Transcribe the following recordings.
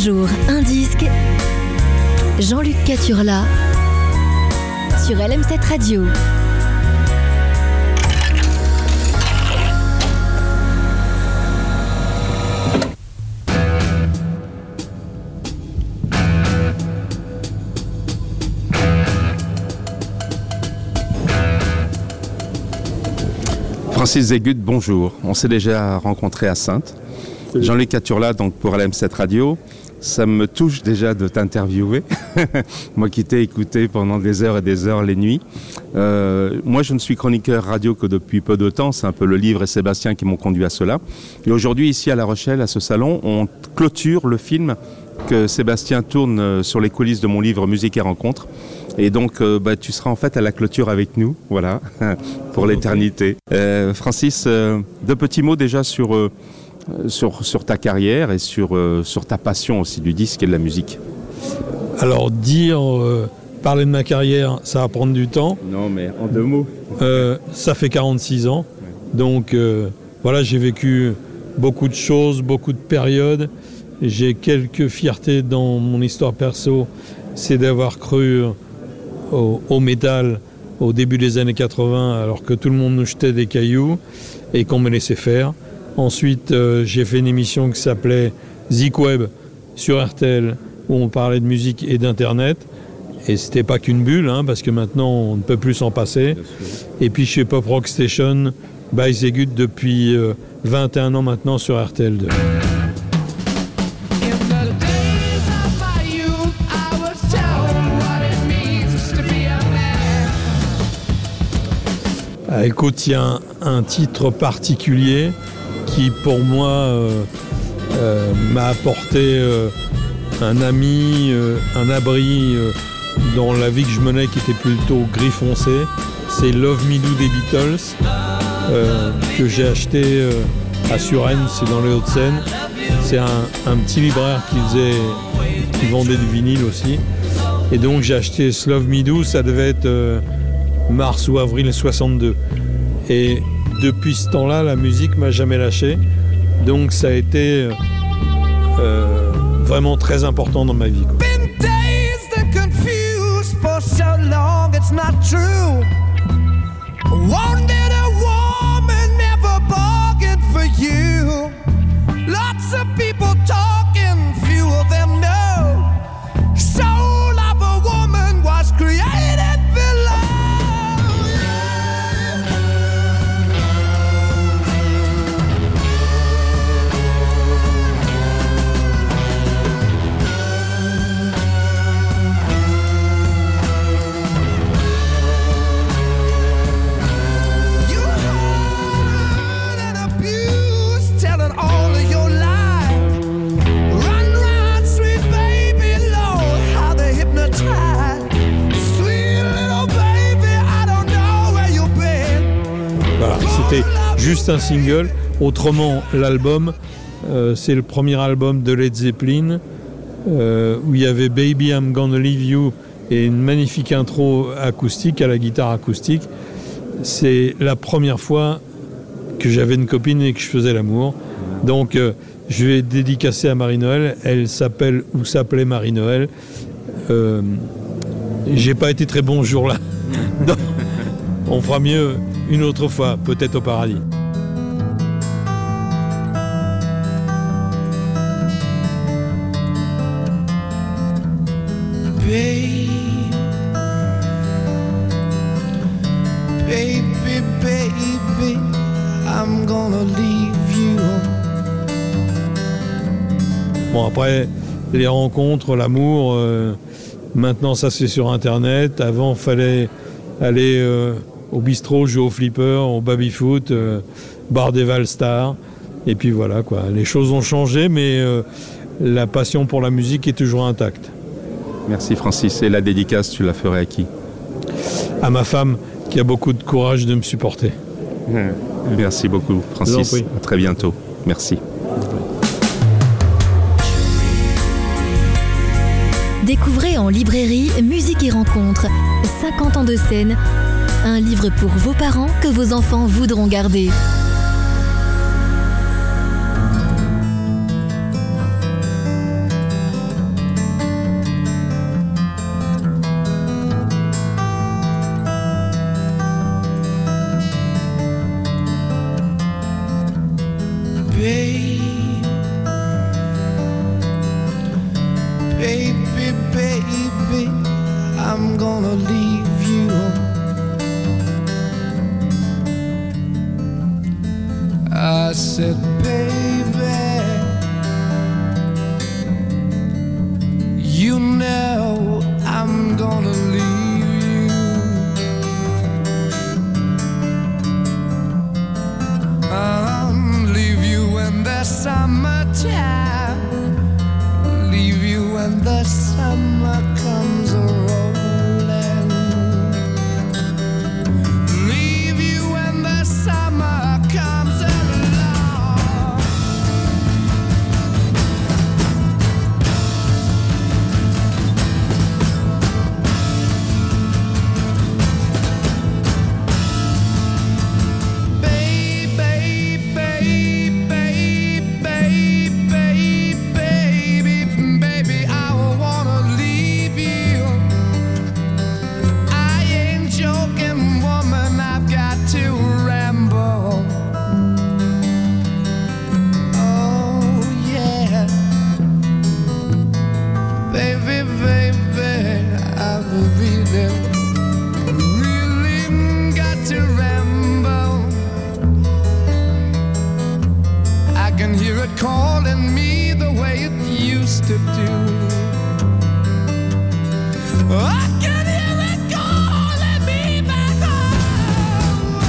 jour, un disque. Jean-Luc Caturla sur LM7 Radio. Francis Zégut, bonjour. On s'est déjà rencontré à Saintes. Jean-Luc Caturla, donc pour LM7 Radio. Ça me touche déjà de t'interviewer. Moi qui t'ai écouté pendant des heures et des heures les nuits. Moi, je ne suis chroniqueur radio que depuis peu de temps. C'est un peu le livre et Sébastien qui m'ont conduit à cela. Et aujourd'hui, ici à La Rochelle, à ce salon, on clôture le film que Sébastien tourne sur les coulisses de mon livre Musique et Rencontres. Et donc, tu seras en fait à la clôture avec nous, voilà, pour l'éternité. Francis, deux petits mots déjà sur ta carrière et sur ta passion aussi du disque et de la musique. Alors, parler de ma carrière, ça va prendre du temps. Non, mais en deux mots. Ça fait 46 ans. Donc, voilà, j'ai vécu beaucoup de choses, beaucoup de périodes. J'ai quelques fiertés dans mon histoire perso. C'est d'avoir cru au métal au début des années 80, alors que tout le monde nous jetait des cailloux et qu'on me laissait faire. Ensuite, j'ai fait une émission qui s'appelait Zik Web sur RTL, où on parlait de musique et d'Internet. Et c'était pas qu'une bulle, parce que maintenant, on ne peut plus s'en passer. Et puis, je suis Pop Rock Station by Zégut depuis 21 ans maintenant sur RTL2. Écoute, il y a un titre particulier qui, pour moi, m'a apporté un ami, un abri dans la vie que je menais qui était plutôt gris foncé. C'est Love Me Do des Beatles, que j'ai acheté à Suresnes, c'est dans les Hauts-de-Seine. C'est un petit libraire qui vendait du vinyle aussi. Et donc j'ai acheté ce Love Me Do, ça devait être mars ou avril 62. Et depuis ce temps-là, la musique m'a jamais lâché. Donc ça a été vraiment très important dans ma vie, quoi. C'était juste un single. Autrement, l'album, c'est le premier album de Led Zeppelin, où il y avait Baby I'm Gonna Leave You et une magnifique intro acoustique à la guitare acoustique. C'est la première fois que j'avais une copine et que je faisais l'amour. Donc, je vais dédicacer à Marie-Noël. Elle s'appelait Marie-Noël. J'ai pas été très bon ce jour-là. On fera mieux une autre fois, peut-être au paradis. Baby, I'm gonna leave you. Bon, après, les rencontres, l'amour, maintenant ça se fait sur Internet. Avant, il fallait aller au bistrot, jouer au flipper, au baby-foot, bar des Valstars. Et puis voilà, quoi. Les choses ont changé, mais la passion pour la musique est toujours intacte. Merci Francis. Et la dédicace, tu la ferais à qui ? À ma femme, qui a beaucoup de courage de me supporter. Merci beaucoup Francis. À très bientôt. Merci. Découvrez en librairie Musique et Rencontres, 50 ans de scène, un livre pour vos parents que vos enfants voudront garder. baby, baby, I'm gonna leave you. I said, baby, you know I'm gonna leave you. Leave you in the summertime, leave you when the summer comes rolling, leave you when the summer comes along. Baby, I wanna leave you. I ain't joking, woman, I've got to ramble. Oh yeah, baby, I've really got to ramble. I can hear it calling me the way it used to do. I can hear it calling me back home.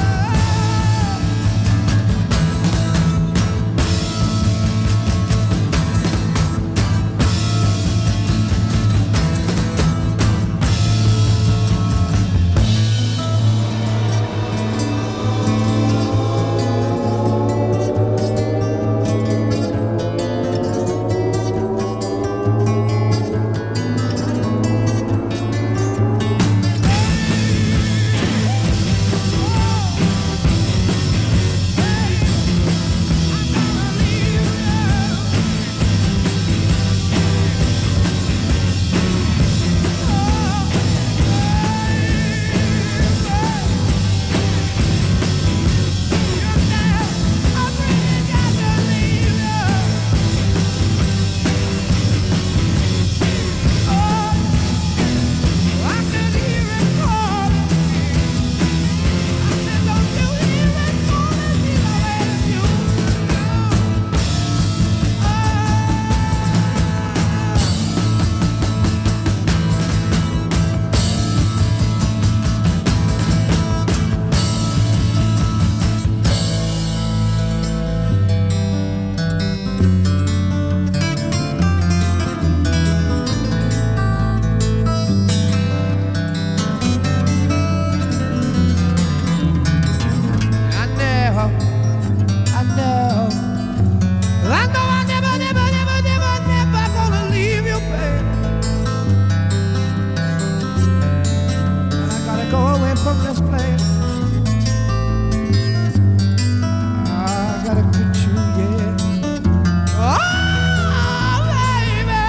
Never gonna leave you, babe. I gotta go away from this place. I gotta quit you, yeah. Oh, baby,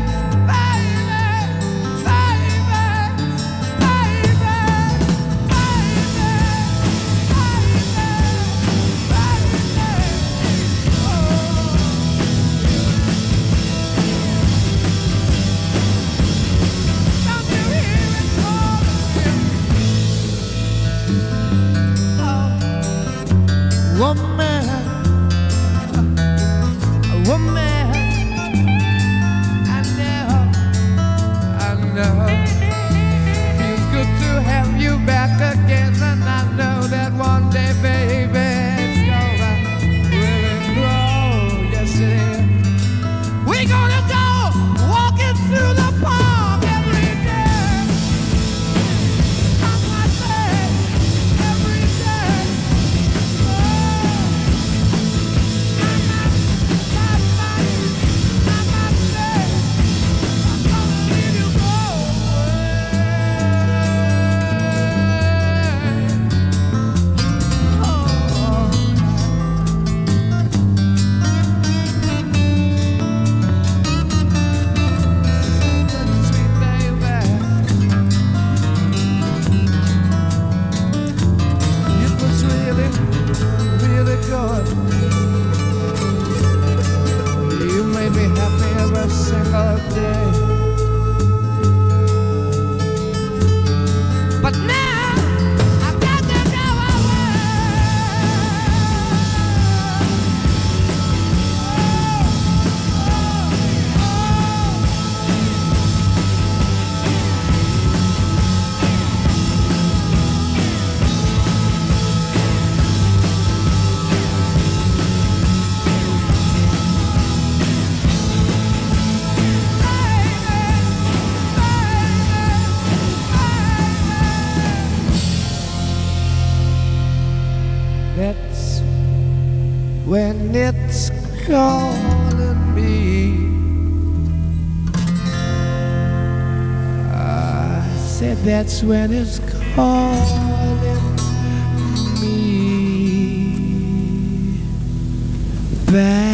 woman, I know, feels good to have you back again, and I know that one day, baby, it's gonna really grow. Yes, it is. We're gonna go walking through the park every day. I must say, every day. You made me happy every single day. calling me. I said that's when it's calling me back.